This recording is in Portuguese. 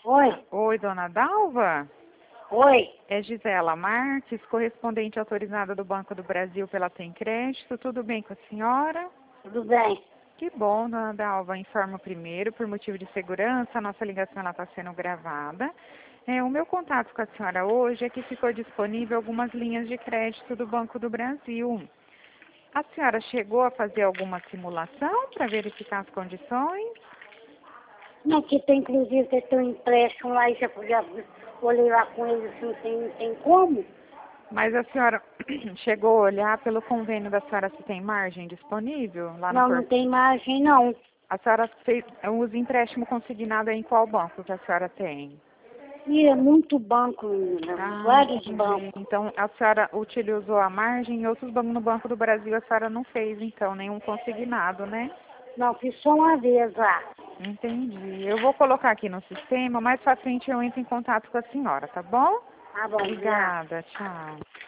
Oi, Oi, dona Dalva? oi, É Gisela Marques, correspondente autorizada do Banco do Brasil pela Tem Crédito. Tudo bem com a senhora? tudo bem? Que bom, dona Dalva. Informo primeiro, por motivo de segurança, a nossa ligação está sendo gravada. O meu contato com a senhora hoje é que ficou disponível algumas linhas de crédito do Banco do Brasil. A senhora chegou a fazer alguma simulação para verificar as condições? Não, que tem, inclusive, que tem um empréstimo lá e já olhei lá com eles, assim, não tem como? Mas a senhora chegou a olhar pelo convênio da senhora se tem margem disponível lá no Não tem margem, não. A senhora usa empréstimo consignado em qual banco que a senhora tem? E é muito banco, menina, vários Entendi. bancos. Então a senhora utilizou a margem em outros bancos. No Banco do Brasil a senhora não fez, então, nenhum consignado, né? Não, fiz só uma vez lá. Entendi. Eu vou colocar aqui no sistema, mais pra frente eu entro em contato com a senhora, tá bom? Tá bom, obrigada. Obrigada, tchau.